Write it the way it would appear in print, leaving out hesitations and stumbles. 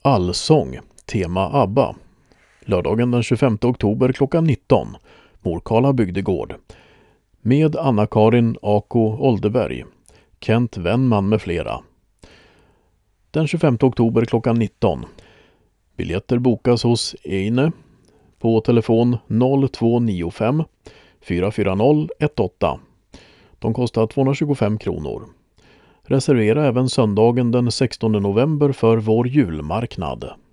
Allsång, tema ABBA. Lördagen den 25 oktober klockan 19. Morkala bygdegård. Med Anna-Karin Ako Oldeberg, Kent Wennman med flera. Den 25 oktober klockan 19. Biljetter bokas hos Eine på telefon 0295 440 18. De kostar 225 kronor. Reservera även söndagen den 16 november för vår julmarknad.